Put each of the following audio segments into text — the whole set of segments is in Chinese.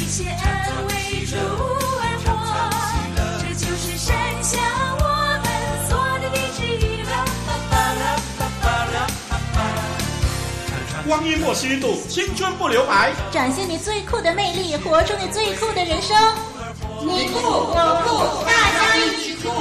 以谢恩为主而活，这就是神向我们所的旨意了。 光阴莫虚度，青春不留白， 展现你最酷的魅力，活出你最酷的人生。你酷我酷，大家一起酷。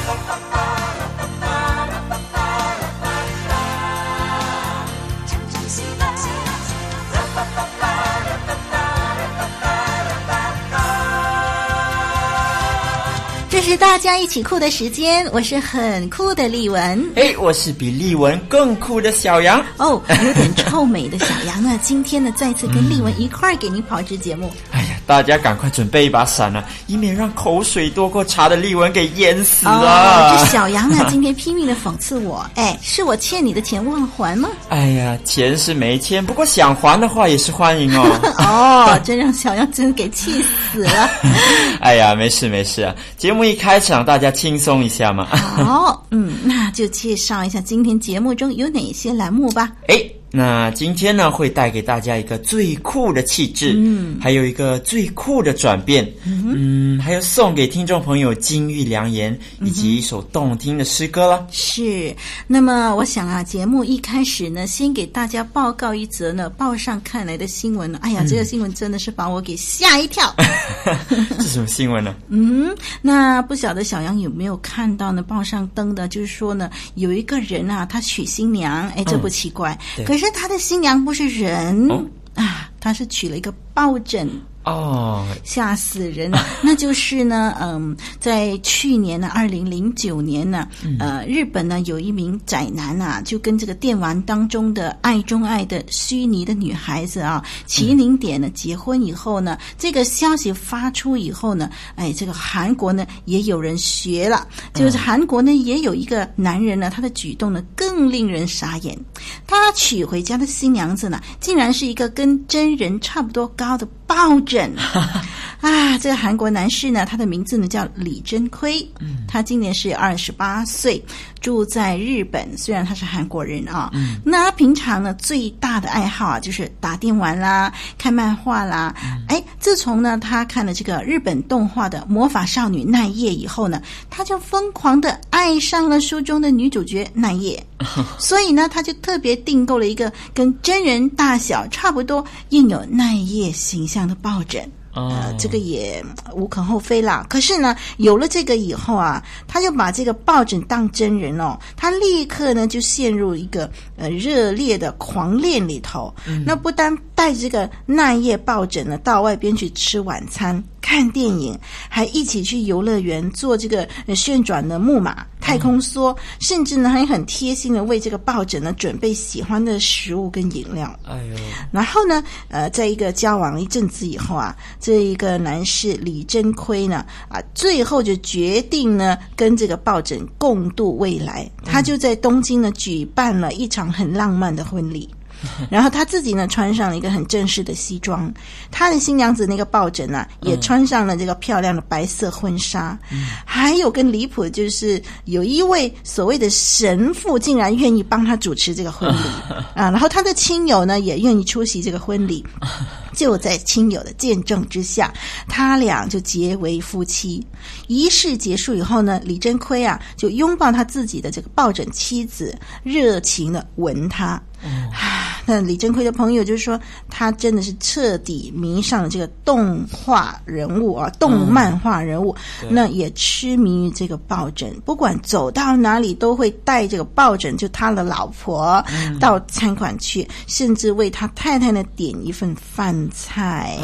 这是大家一起酷的时间，我是很酷的丽文。 我是比丽文更酷的小杨。 有点臭美的小杨呢，今天呢再次跟丽文一块儿给您跑一支节目。 大家赶快准备一把伞啊，以免让口水多过茶的丽文给淹死了。 这小杨呢今天拼命的讽刺我，是我欠你的钱忘还吗？ 钱是没欠，不过想还的话也是欢迎哦。 真让小杨真的给气死了。 没事啊，节目一开场大家轻松一下嘛。 好，那就介绍一下今天节目中有哪些栏目吧。 那今天呢会带给大家一个最酷的气质，还有一个最酷的转变，还有送给听众朋友金玉良言，以及一首动听的诗歌了。 是，那么我想啊，节目一开始呢，先给大家报告一则呢报上看来的新闻。这个新闻真的是把我给吓一跳。 是什么新闻呢？ 那不晓得小杨有没有看到呢？报上登的就是说呢，有一个人啊，他娶新娘，这不奇怪，可是他的新娘不是人他是娶了一个抱枕。吓死人了。那就是呢在去年呢2009年呢日本呢有一名宅男啊，就跟这个电玩当中的爱中爱的虚拟的女孩子啊麒麟点呢结婚以后呢，这个消息发出以后呢，这个韩国呢也有人学了，就是韩国呢也有一个男人呢，他的举动呢更令人傻眼。他娶回家的新娘子呢，竟然是一个跟真人差不多高的抱枕。这个韩国男士呢，他的名字呢叫李珍奎，他今年是28岁，住在日本，虽然他是韩国人啊。那他平常呢最大的爱好啊就是打电玩啦，看漫画啦。自从呢他看了这个日本动画的魔法少女奈叶以后呢，他就疯狂的爱上了书中的女主角奈叶。所以呢他就特别订购了一个跟真人大小差不多，印有奈叶形象的抱枕。这个也无可厚非啦。可是呢，有了这个以后啊，他就把这个抱枕当真人他立刻呢就陷入一个热烈的狂恋里头。那不但带这个奈叶抱枕呢到外边去吃晚餐、看电影，还一起去游乐园做这个旋转的木马、太空梭，甚至呢还很贴心的为这个抱枕呢准备喜欢的食物跟饮料。然后呢在一个交往一阵子以后啊，这一个男士李珍奎呢最后就决定呢跟这个抱枕共度未来。他就在东京呢举办了一场很浪漫的婚礼。然后他自己呢穿上了一个很正式的西装，他的新娘子那个抱枕呢也穿上了这个漂亮的白色婚纱。还有更离谱的就是有一位所谓的神父竟然愿意帮他主持这个婚礼然后他的亲友呢也愿意出席这个婚礼。就在亲友的见证之下，他俩就结为夫妻。仪式结束以后呢，李珍奎啊就拥抱他自己的这个抱枕妻子，热情的吻他。那李珍奎的朋友就是说，他真的是彻底迷上了这个动画人物动漫画人物，那也痴迷于这个抱枕，不管走到哪里都会带这个抱枕，就他的老婆到餐馆去，甚至为他太太呢点一份饭菜。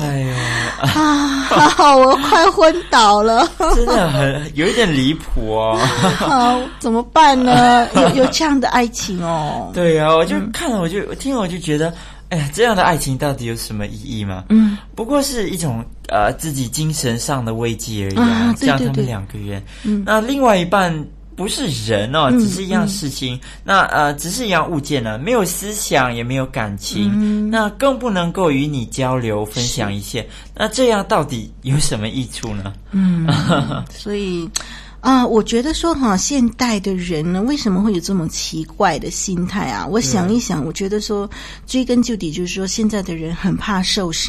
我快昏倒了。 真的有一点离谱怎么办呢？有这样的爱情对啊，我就看了，我听了我就觉得，这样的爱情到底有什么意义吗？不过是一种自己精神上的慰藉而已像他们2个人。那另外一半不是人只是一样事情，那只是一样物件呢，没有思想也没有感情，那更不能够与你交流分享一切，那这样到底有什么益处呢？ 所以我觉得说现代的人呢，为什么会有这么奇怪的心态啊？我想一想，我觉得说追根究底就是说，现在的人很怕受伤。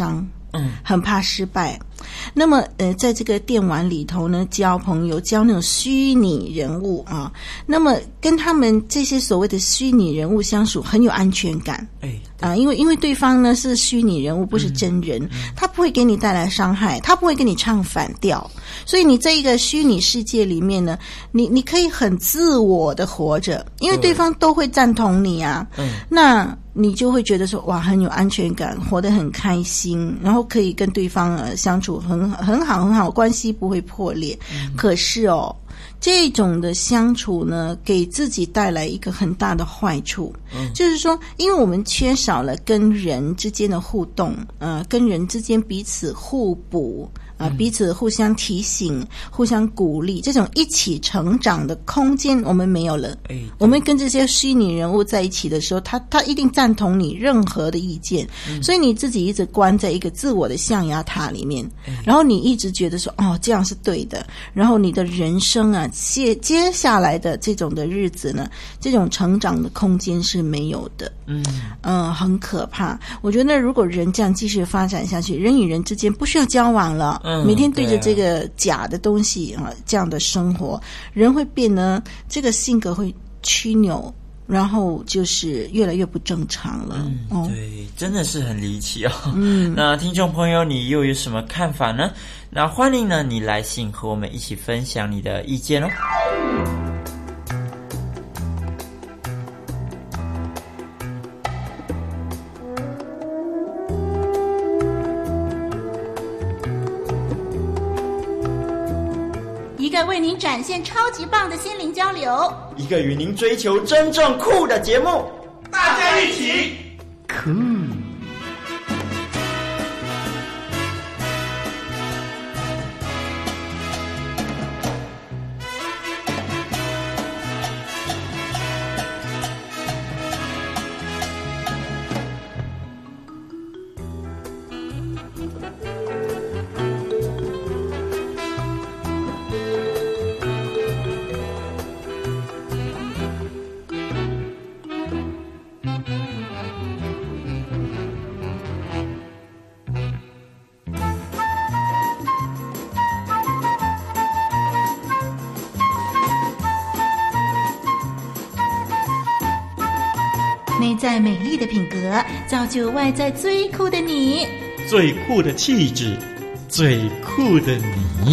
很怕失败。那么在这个电玩里头呢，交朋友，交那种虚拟人物啊，那么跟他们这些所谓的虚拟人物相处很有安全感。因为对方呢是虚拟人物，不是真人，他不会给你带来伤害，他不会跟你唱反调，所以你在一个虚拟世界里面呢，你可以很自我的活着，因为对方都会赞同你啊。那你就会觉得说，哇，很有安全感，活得很开心，然后可以跟对方相处很好，关系不会破裂。可是这种的相处呢，给自己带来一个很大的坏处，就是说，因为我们缺少了跟人之间的互动，跟人之间彼此互补。彼此互相提醒，互相鼓励，这种一起成长的空间我们没有了。我们跟这些虚拟人物在一起的时候，他一定赞同你任何的意见，所以你自己一直关在一个自我的象牙塔里面，然后你一直觉得说，这样是对的，然后你的人生啊，接下来的这种的日子呢，这种成长的空间是没有的。很可怕。我觉得如果人这样继续发展下去，人与人之间不需要交往了，每天对着这个假的东西这样的生活，人会变得这个性格会曲扭，然后就是越来越不正常了。 对，真的是很离奇那听众朋友，你又有什么看法呢？那欢迎呢你来信和我们一起分享你的意见一个为您展现超级棒的心灵交流， 一个与您追求真正酷的节目， 大家一起酷。 内在美丽的品格造就外在最酷的你， 最酷的气质，最酷的你。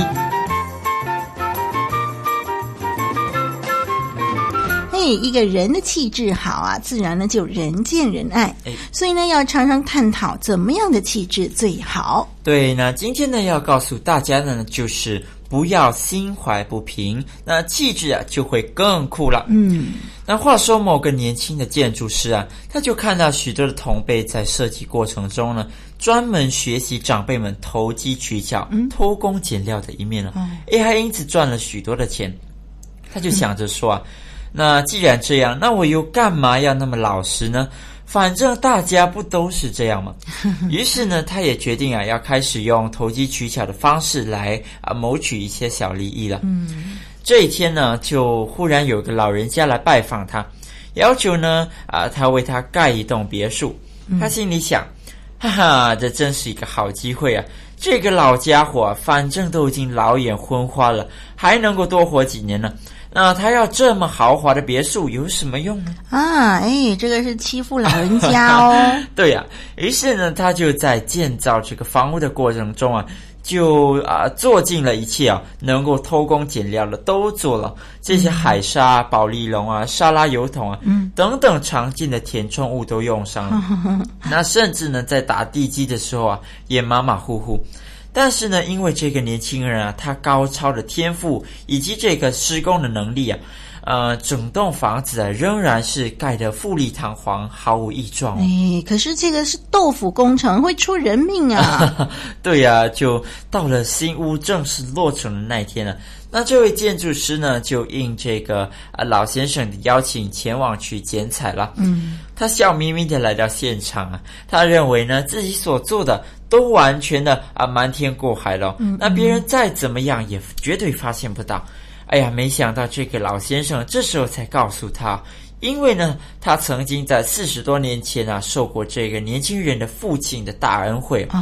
一个人的气质好啊，自然呢就人见人爱。所以呢，要常常探讨怎么样的气质最好。 对，那今天呢要告诉大家的呢，就是不要心怀不平，那气质啊就会更酷了。那话说某个年轻的建筑师啊，他就看到许多的同辈在设计过程中呢，专门学习长辈们投机取巧、偷工减料的一面了，还因此赚了许多的钱。他就想着说那既然这样，那我又干嘛要那么老实呢？反正大家不都是这样吗？于是呢，他也决定要开始用投机取巧的方式来谋取一些小利益了。这一天呢，就忽然有个老人家来拜访他，要求呢他为他盖一栋别墅。他心里想，哈哈，这真是一个好机会啊！这个老家伙反正都已经老眼昏花了，还能够多活几年呢。那他要这么豪华的别墅有什么用呢？ 这个是欺负老人家哦。 对呀，于是呢，他就在建造这个房屋的过程中就做尽了一切能够偷工减料的都做了。这些海沙、保丽龙沙拉油桶等等常见的填充物都用上了。那甚至呢，在打地基的时候也马马虎虎。但是呢，因为这个年轻人他高超的天赋以及这个施工的能力整栋房子仍然是盖得富丽堂皇，毫无异状。 可是这个是豆腐工程，会出人命啊。 对呀，就到了新屋正式落成的那一天那这位建筑师呢，就应这个老先生的邀请前往去剪彩了。他笑眯眯的来到现场他认为呢，自己所做的都完全的瞒天过海了。那别人再怎么样也绝对发现不到。没想到这个老先生这时候才告诉他，因为呢，他曾经在40多年前受过这个年轻人的父亲的大恩惠。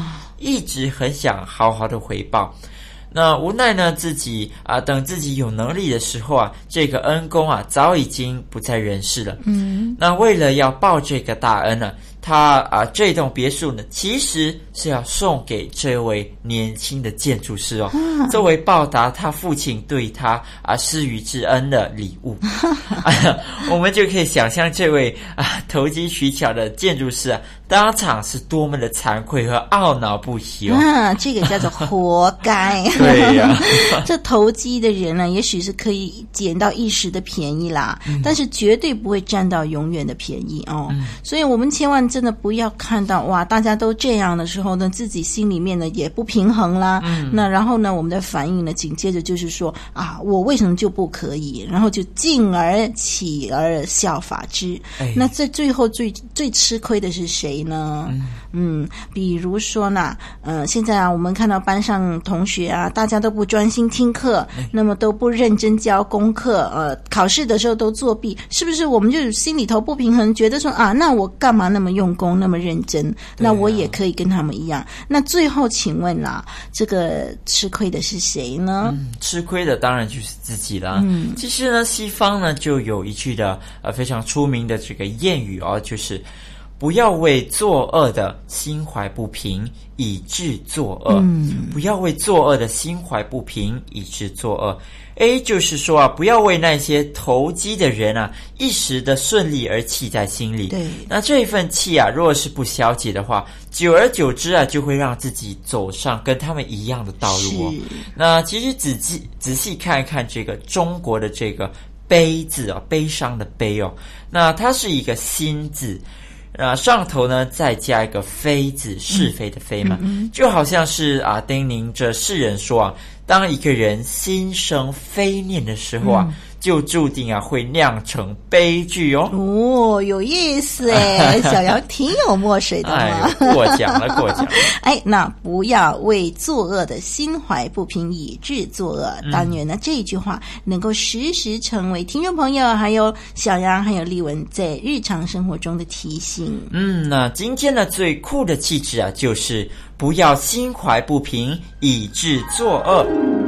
一直很想好好的回报。那无奈呢，自己等自己有能力的时候这个恩公早已经不在人世了。那为了要报这个大恩呢，他这栋别墅呢，其实是要送给这位年轻的建筑师作为报答他父亲对他施予之恩的礼物。我们就可以想象这位投机取巧的建筑师当场是多么的惭愧和懊恼不已这个叫做活该。 对呀， 这投机的人呢，也许是可以捡到一时的便宜啦，但是绝对不会占到永远的便宜所以我们千万真的不要看到哇，大家都这样的时候呢，自己心里面呢也不平衡啦。那然后呢，我们的反应呢，紧接着就是说我为什么就不可以？然后就进而起而效法之。那在最后最吃亏的是谁呢？比如说呢，现在我们看到班上同学大家都不专心听课，那么都不认真交功课，考试的时候都作弊，是不是我们就心里头不平衡，觉得说那我干嘛那么用功，那么认真？那我也可以跟他们一样。那最后请问啦，这个吃亏的是谁呢？ 吃亏的当然就是自己啦。其实呢，西方呢就有一句的非常出名的这个谚语就是不要为作恶的心怀不平，以致作恶。不要为作恶的心怀不平，以致作恶。就是说不要为那些投机的人一时的顺利而气在心里。 对， 那这一份气如果是不消解的话，久而久之就会让自己走上跟他们一样的道路那其实仔细看一看这个中国的这个悲字悲伤的悲那它是一个心字。上头呢再加一个非字，是非的非嘛，就好像是叮咛着世人说当一个人心生非念的时候就注定会酿成悲剧有意思小杨挺有墨水的嘛。 过奖了那不要为作恶的心怀不平，以致作恶。当然呢，这句话能够时时成为听众朋友还有小杨还有丽文在日常生活中的提醒。 那今天的最酷的气质就是不要心怀不平，以致作恶。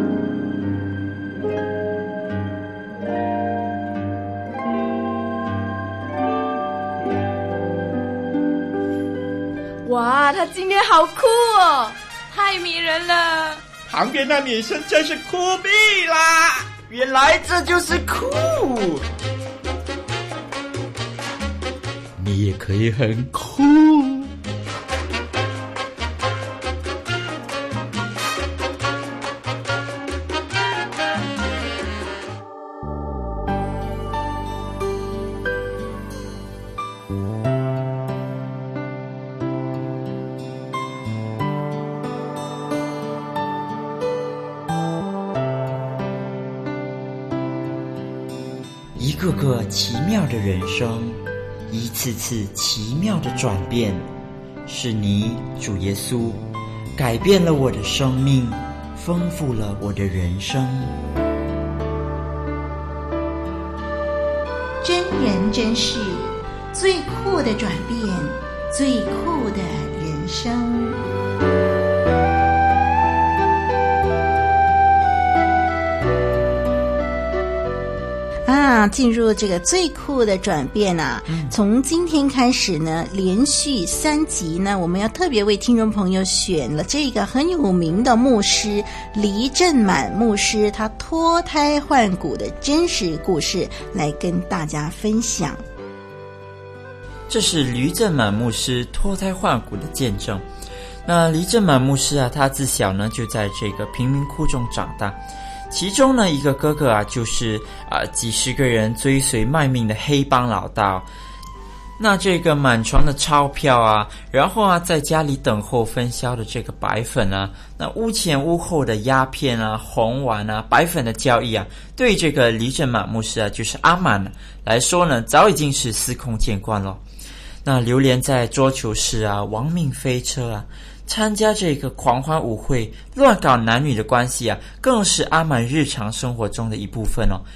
哇，他今天好酷太迷人了。 旁边那女生真是酷毙啦！ 原来这就是酷。 你也可以很酷。 一个个奇妙的人生，一次次奇妙的转变，是你主耶稣改变了我的生命，丰富了我的人生。 真人真事，最酷的转变，最酷的人生。进入这个最酷的转变从今天开始呢，连续3集呢，我们要特别为听众朋友选了这个很有名的牧师黎正满牧师他脱胎换骨的真实故事来跟大家分享。 这是黎正满牧师脱胎换骨的见证。那黎正满牧师他自小呢就在这个贫民窟中长大，其中呢一个哥哥就是几十个人追随卖命的黑帮老大那这个满床的钞票然后在家里等候分销的这个白粉那屋前屋后的鸦片红丸白粉的交易对这个黎正满牧师就是阿满来说呢，早已经是司空见惯了。那流连在桌球室亡命飞车参加这个狂欢舞会，乱搞男女的关系更是阿满日常生活中的一部分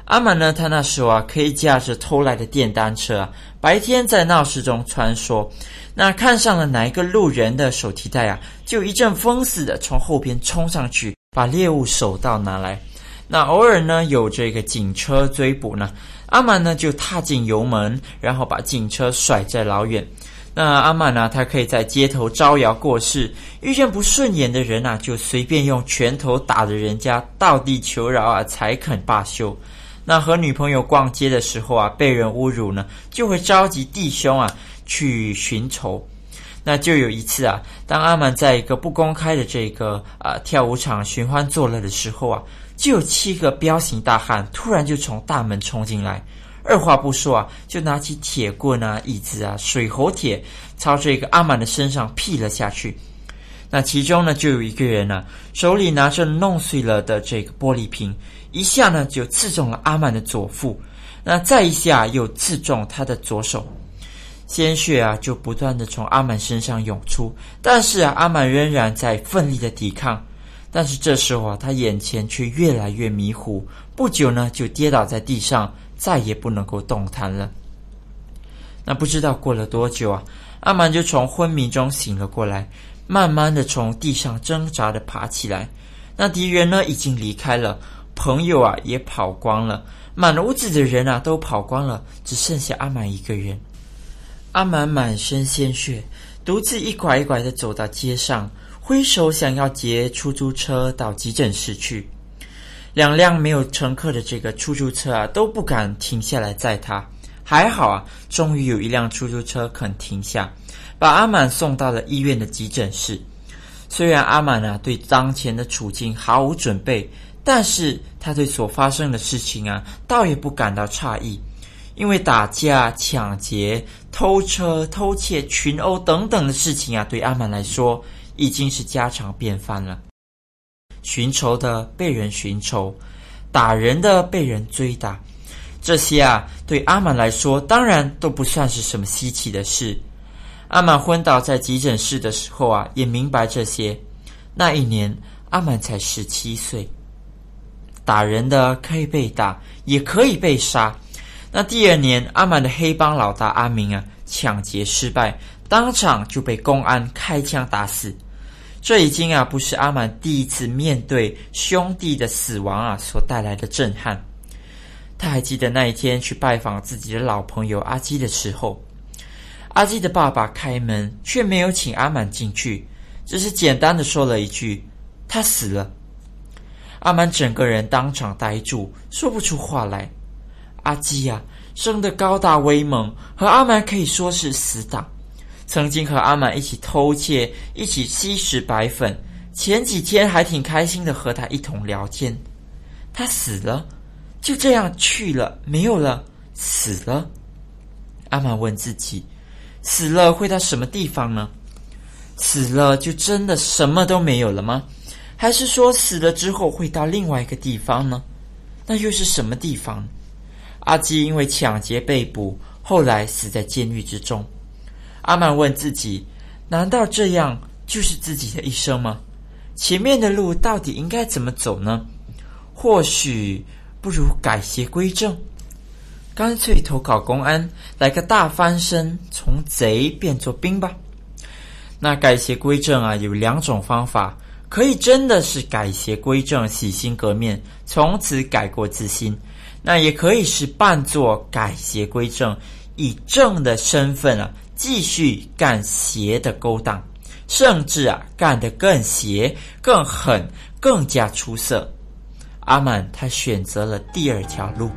阿满呢，他那时候可以驾着偷来的电单车白天在闹市中穿梭，那看上了哪一个路人的手提袋就一阵风似的从后边冲上去，把猎物手到拿来。那偶尔呢有这个警车追捕呢，阿满呢就踏进油门，然后把警车甩在老远。那阿满他可以在街头招摇过市，遇见不顺眼的人就随便用拳头打着人家，倒地求饶才肯罢休。那和女朋友逛街的时候被人侮辱呢，就会召集弟兄去寻仇。那就有一次当阿满在一个不公开的这个跳舞场寻欢作乐的时候就有7个彪形大汉突然就从大门冲进来，二话不说就拿起铁棍椅子水喉铁朝这个阿满的身上劈了下去。那其中呢就有一个人手里拿着弄碎了的这个玻璃瓶，一下呢就刺中了阿满的左腹，那再一下又刺中他的左手，鲜血就不断的从阿满身上涌出，但是阿满仍然在奋力的抵抗。但是这时候他眼前却越来越迷糊，不久呢就跌倒在地上，再也不能够动弹了。那不知道过了多久阿满就从昏迷中醒了过来，慢慢的从地上挣扎的爬起来。那敌人呢已经离开了，朋友也跑光了，满屋子的人都跑光了，只剩下阿满一个人。阿满满身鲜血，独自一拐一拐的走到街上，挥手想要劫出租车到急诊室去。2辆没有乘客的这个出租车都不敢停下来载他，还好终于有一辆出租车肯停下，把阿满送到了医院的急诊室。虽然阿满对当前的处境毫无准备，但是他对所发生的事情倒也不感到诧异，因为打架、抢劫、偷车、偷窃、群殴等等的事情对阿满来说已经是家常便饭了。寻仇的被人寻仇，打人的被人追打，这些对阿满来说当然都不算是什么稀奇的事。阿满昏倒在急诊室的时候也明白这些。那一年阿满才17岁。打人的可以被打，也可以被杀。那第2年，阿满的黑帮老大阿明抢劫失败，当场就被公安开枪打死。这已经不是阿满第一次面对兄弟的死亡所带来的震撼。他还记得那一天去拜访自己的老朋友阿基的时候，阿基的爸爸开门却没有请阿满进去，只是简单的说了一句他死了。阿满整个人当场呆住，说不出话来。阿基生得高大威猛，和阿满可以说是死党，曾经和阿满一起偷窃，一起吸食白粉，前几天还挺开心的和他一同聊天。他死了，就这样去了，没有了，死了。阿满问自己，死了会到什么地方呢？死了就真的什么都没有了吗？还是说死了之后会到另外一个地方呢？那又是什么地方？阿基因为抢劫被捕，后来死在监狱之中。阿满问自己，难道这样就是自己的一生吗？前面的路到底应该怎么走呢？或许不如改邪归正，干脆投考公安，来个大翻身，从贼变作兵吧。那改邪归正有2种方法，可以真的是改邪归正，洗心革面，从此改过自新。那也可以是扮作改邪归正，以正的身份继续干邪的勾当，甚至干得更邪、更狠、更加出色。阿满他选择了第2条路。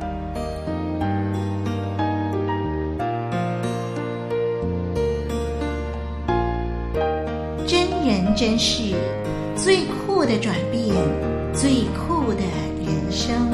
真人真事，最酷的转变，最酷的人生。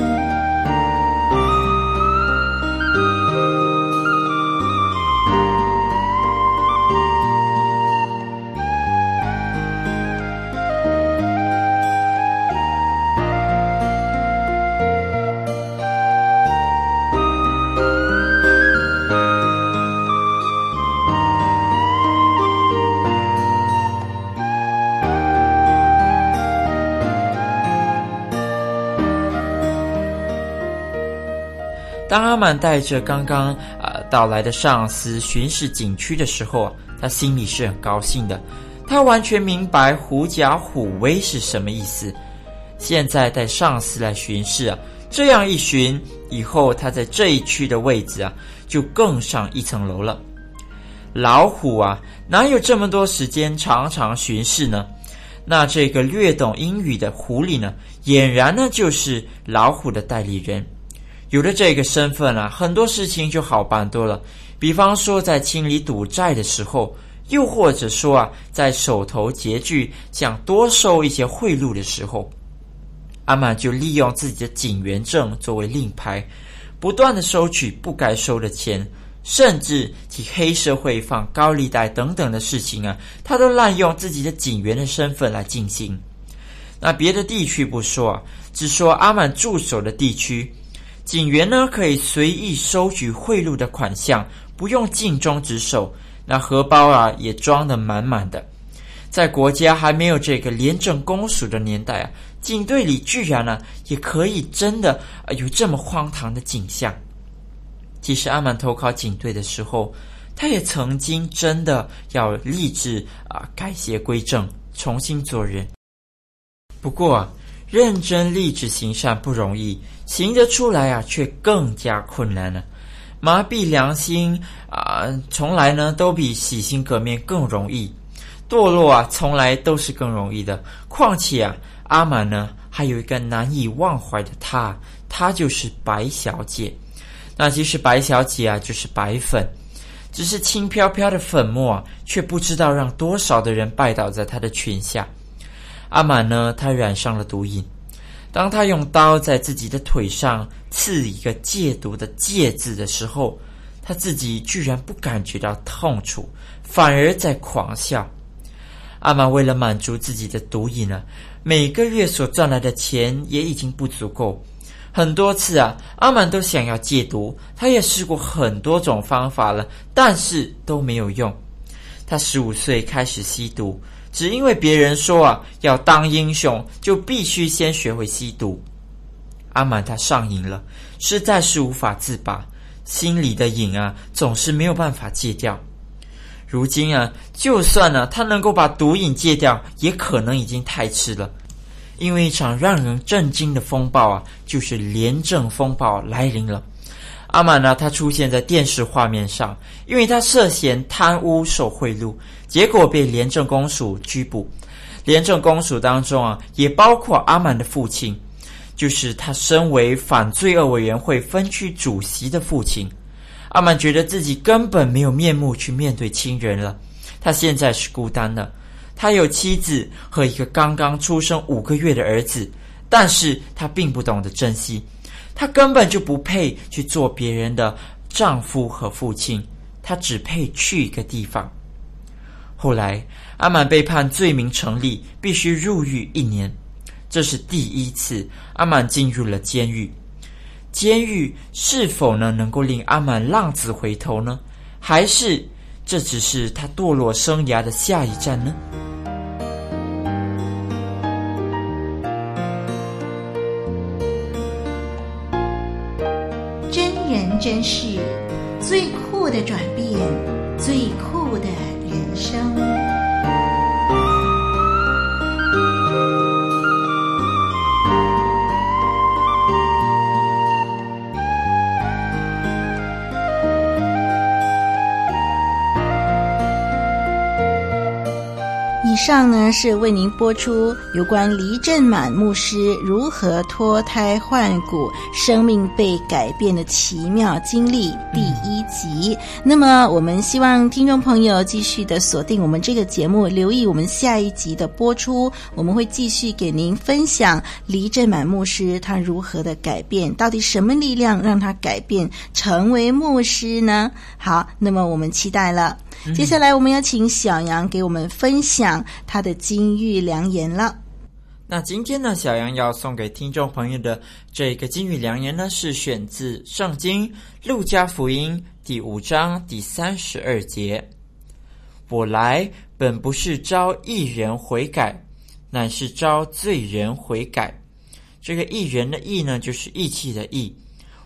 当阿满带着刚刚到来的上司巡视景区的时候，他心里是很高兴的。他完全明白狐假虎威是什么意思。现在带上司来巡视这样一巡以后，他在这一区的位置就更上一层楼了。老虎哪有这么多时间常常巡视呢？那这个略懂英语的狐狸呢，俨然呢就是老虎的代理人。有了这个身份很多事情就好办多了。比方说在清理赌债的时候，又或者说在手头拮据想多收一些贿赂的时候，阿满就利用自己的警员证作为令牌，不断的收取不该收的钱，甚至替黑社会放高利贷等等的事情他都滥用自己的警员的身份来进行。那别的地区不说只说阿满驻守的地区，警员呢可以随意收取贿赂的款项，不用尽忠职守，那荷包也装得满满的。在国家还没有这个廉政公署的年代警队里居然也可以真的有这么荒唐的景象。其实阿满投考警队的时候，他也曾经真的要立志改邪归正，重新做人。不过认真立志行善不容易，行得出来却更加困难了。麻痹良心从来呢都比洗心革面更容易，堕落从来都是更容易的。况且阿满呢还有一个难以忘怀的她就是白小姐。那其实白小姐就是白粉，只是轻飘飘的粉末却不知道让多少的人拜倒在她的裙下。阿满呢他染上了毒瘾，当他用刀在自己的腿上刺一个戒毒的戒字的时候，他自己居然不感觉到痛楚，反而在狂笑。阿满为了满足自己的毒瘾每个月所赚来的钱也已经不足够。很多次阿满都想要戒毒，他也试过很多种方法了，但是都没有用。他15岁开始吸毒，只因为别人说要当英雄就必须先学会吸毒。阿满他上瘾了，实在是无法自拔，心里的瘾总是没有办法戒掉。如今就算他能够把毒瘾戒掉，也可能已经太迟了。因为一场让人震惊的风暴就是廉政风暴来临了。阿满他出现在电视画面上，因为他涉嫌贪污受贿赂，结果被廉政公署拘捕。廉政公署当中也包括阿满的父亲，就是他身为反罪恶委员会分区主席的父亲。阿满觉得自己根本没有面目去面对亲人了，他现在是孤单的。他有妻子和一个刚刚出生5个月的儿子，但是他并不懂得珍惜，他根本就不配去做别人的丈夫和父亲，他只配去一个地方。后来阿满被判罪名成立，必须入狱1年。这是第一次阿满进入了监狱。监狱是否能够令阿满浪子回头呢？还是这只是他堕落生涯的下一站呢？ 真人真事，最酷的转变，最酷的人生。以上呢是为您播出有关黎正满牧师如何脱胎换骨、生命被改变的奇妙经历第1集。那么我们希望听众朋友继续的锁定我们这个节目，留意我们下一集的播出，我们会继续给您分享黎正满牧师他如何的改变，到底什么力量让他改变成为牧师呢？好，那么我们期待了。接下来我们要请小杨给我们分享他的金玉良言了。 那今天呢，小杨要送给听众朋友的这个金玉良言呢，是选自圣经路加福音第5章第32节。我来本不是招义人悔改，乃是招罪人悔改。这个义人的义呢，就是义气的义。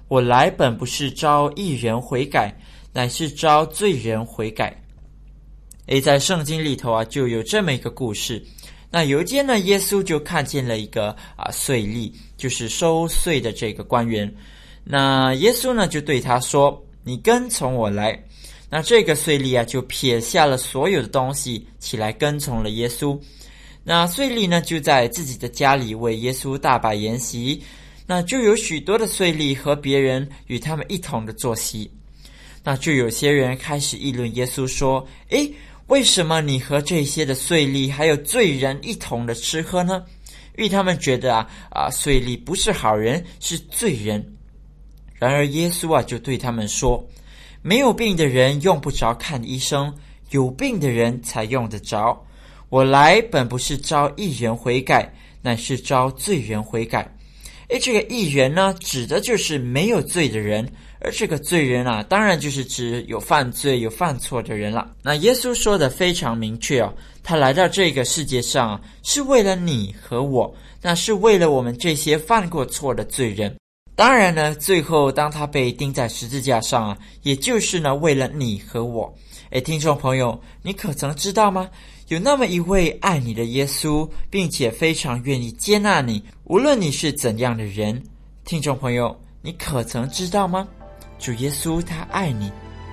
我来本不是召义人悔改，乃是召罪人悔改。在圣经里头就有这么一个故事。那有一天呢，耶稣就看见了一个税吏，就是收税的这个官员。那耶稣呢就对他说，你跟从我来。那这个税吏就撇下了所有的东西，起来跟从了耶稣。那税吏呢就在自己的家里为耶稣大摆筵席，那就有许多的税吏和别人与他们一同的坐席。那就有些人开始议论耶稣说，为什么你和这些的税吏还有罪人一同的吃喝呢？因为他们觉得税吏不是好人，是罪人。然而耶稣就对他们说，没有病的人用不着看医生，有病的人才用得着。我来本不是召义人悔改，乃是召罪人悔改。这个义人呢，指的就是没有罪的人，而这个罪人当然就是指有犯罪有犯错的人了。那耶稣说的非常明确他来到这个世界上是为了你和我，那是为了我们这些犯过错的罪人。当然呢，最后当他被钉在十字架上也就是呢为了你和我。听众朋友，你可曾知道吗？有那么一位爱你的耶稣，并且非常愿意接纳你，无论你是怎样的人。听众朋友，你可曾知道吗？主耶稣他爱你。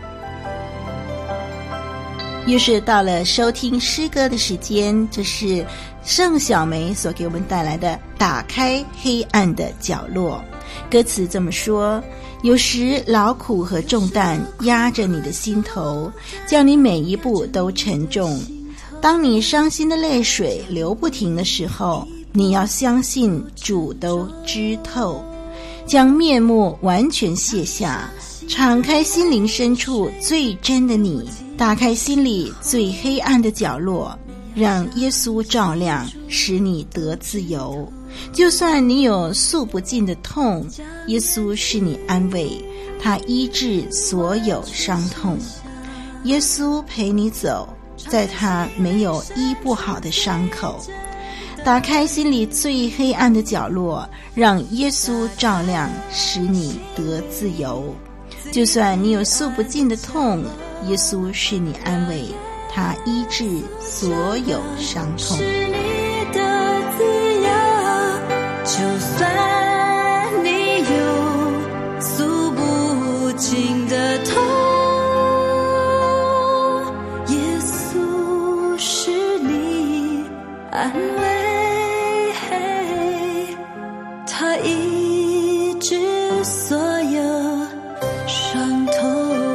又是到了收听诗歌的时间，这是盛小梅所给我们带来的打开黑暗的角落。歌词这么说，有时劳苦和重担压着你的心头，叫你每一步都沉重。当你伤心的泪水流不停的时候，你要相信主都知透，将面目完全卸下，敞开心灵深处最真的你，打开心里最黑暗的角落，让耶稣照亮，使你得自由。就算你有诉不尽的痛，耶稣是你安慰，他医治所有伤痛。耶稣陪你走，在他没有医不好的伤口。打开心里最黑暗的角落，让耶稣照亮，使你得自由。就算你有诉不尽的痛，耶稣是你安慰，他医治所有伤痛。 是你的自由，就算你有诉不尽的痛，耶稣是你安慰，他医治所有伤痛。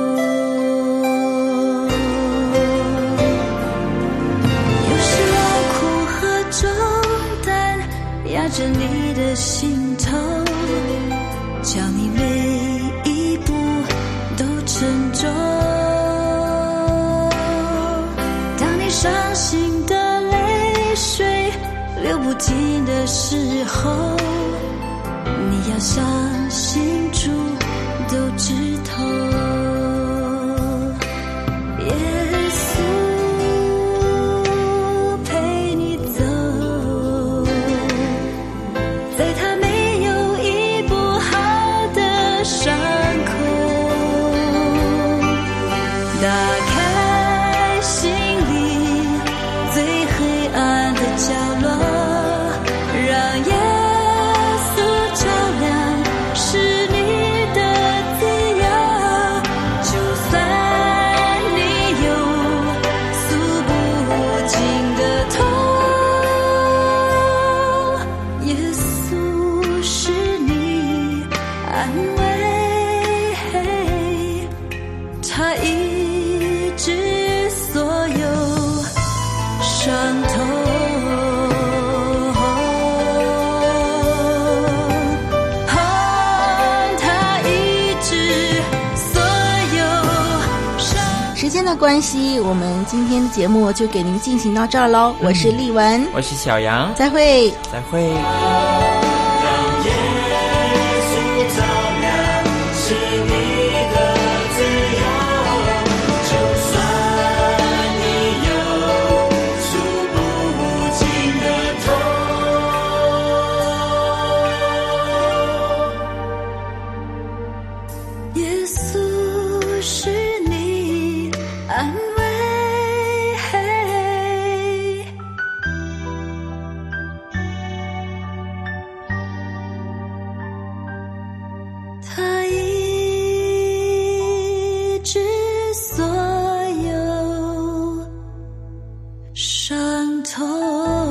有时劳苦和重担压着你的心头，叫你每一步都沉重。当你伤心的泪水流不尽的时候，你要相信主都知透。耶稣陪你走，在他没有医不好的伤口。打开心里最黑暗的角落，让耶稣照亮，是你的自由。就算你有诉不尽的痛，耶稣是你安慰，他医治所有伤痛。 时间的关系，我们今天的节目就给您进行到这儿喽。我是丽文， 我是小杨， 再会。 再会。 伤痛。